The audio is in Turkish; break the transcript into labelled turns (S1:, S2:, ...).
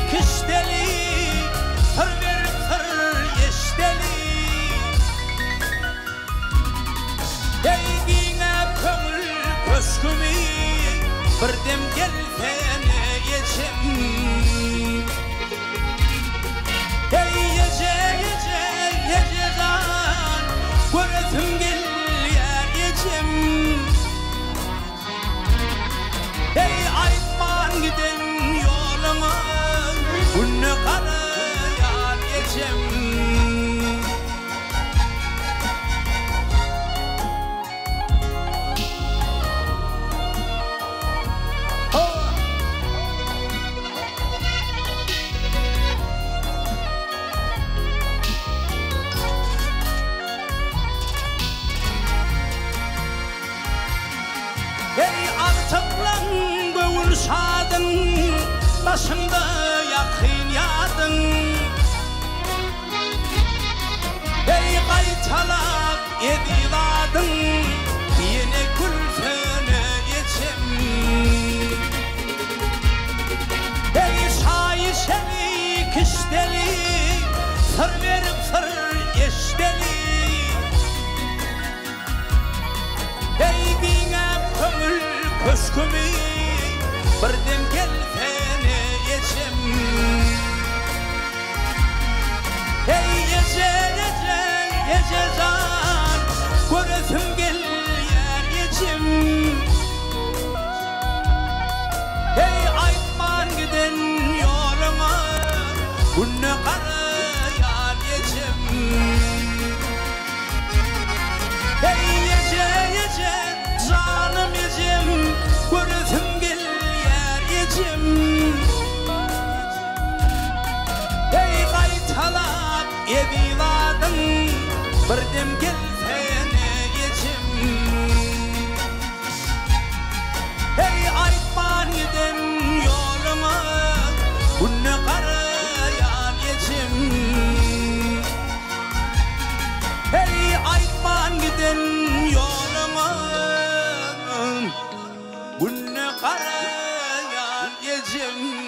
S1: kışdeli sır verip sır yeşdeli Deygine köngül köşkümü birdem gelsene yeçem Yece zan göresim gelyer yeçem Aytman giden yoluma Günü karayar yeçem Artıklan göğül şadın Başımda yakın yadın Kaytalak edivadın Yine gülfene yeçem Şayişeli kışdeli Sır verip sır yeşdeli Köngül köşkümü birdem gelsene yeçem Yece zan göresim gelyer yeçem Aytman giden yoluma Günü karayar yeçem Yece canım yeçem göresim gelyer yeçem Kaytalak edivadın birdem gelsene yeçem Aytman giden yoluma Günü karayar yeçem Aytman giden yoluma Günü karayar yeçem